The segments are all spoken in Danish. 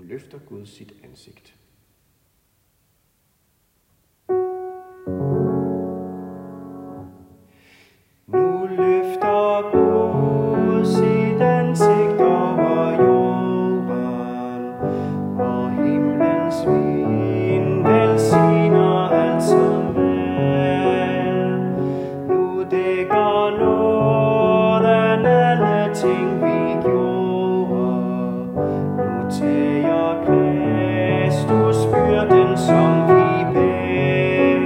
løfter Gud sit ansigt. Nu løfter Gud sit ansigt over jorden, og himlens vind velsigner alt som er. Nu dækker nåden alle ting vi gjorde, nu tager Kristus byrden som vi bærer.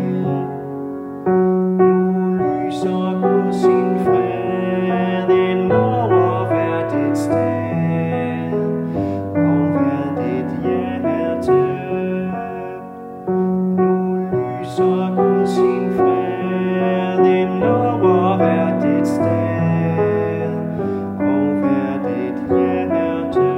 Nu lyser Gud sin fred ind over hvert et sted, og hvert et hjerte. Nu lyser Gud sin fred ind over hvert et sted, og hvert et hjerte.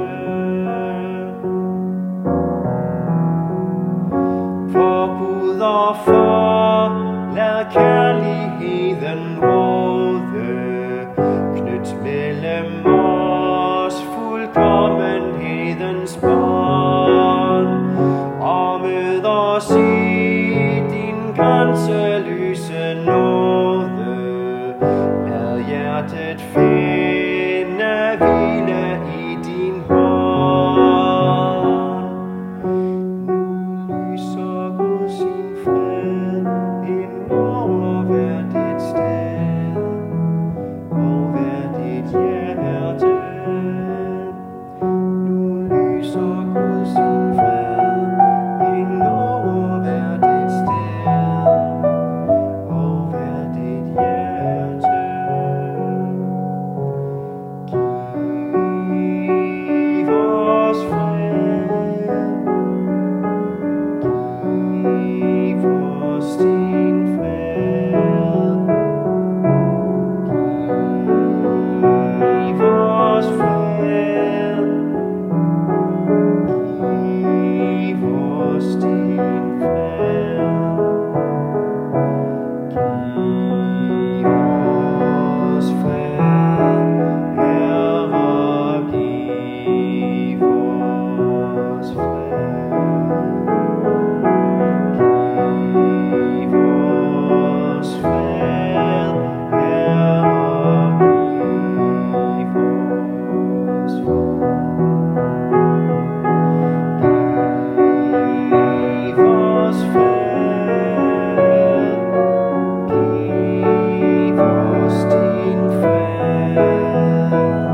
For Gud og Far, lad kærligheden råde, knyt mellem os fuldkommenhedens bånd, og mød os i din grænseløse nåde. Lad hjertet finde hvile i din hånd. Nu lyser Gud sin fred ind over hvert et sted, og hvert et hjerte. Nu lyser Gud sin fred ind over hvert et sted, og hvert et hjerte. Giv os fred, giv os din fred, giv os fred, giv os din fred, giv os fred, Herre, giv os fred. Giv os fred, Herre, giv os fred. Giv os fred, giv os din fred,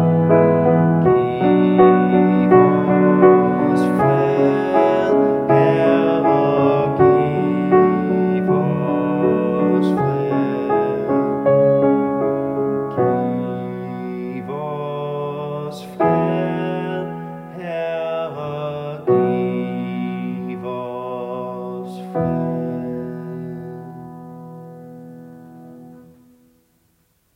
giv os fred, Herre, giv os fred, giv os fred.